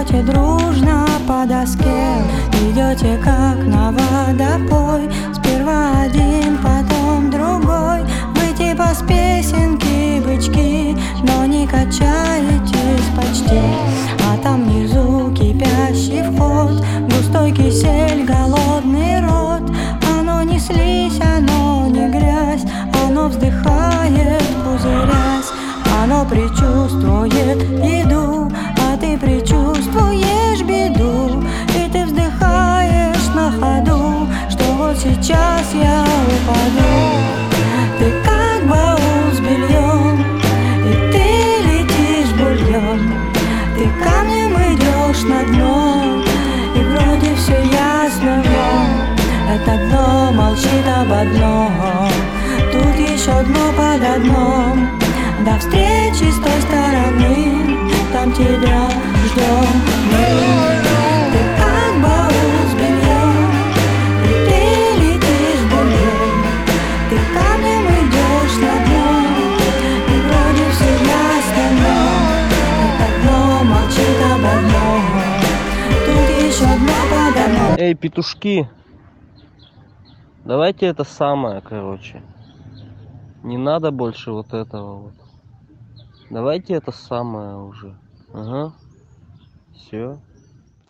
идете дружно по доске, идете как на водопой. Сперва один, потом другой. Вы типа с песенки бычки, но не качаетесь почти. А там внизу кипящий вход, густой кисель, голодный рот. Оно не слизь, оно не грязь, оно вздыхает, пузырясь. Оно предчувствует еду, а ты предчувствуешь беду. И ты вздыхаешь на ходу, что вот сейчас я упаду. Ты как баул с бельем, и ты летишь в бульон. Ты камнем идешь на дно, и вроде все ясно, но это дно молчит об одном. Тут еще дно подо дном. До встречи с той стороны, там тебя ждем мы. Ты как баул с бельем, и ты летишь в бульон. Ты камнем идешь на дно, и вроде все ясно, но это дно молчит об одном. Тут еще дно подо мной. Эй, петушки, давайте это самое, короче. Не надо больше вот этого вот. Давайте это самое уже. Ага. Все.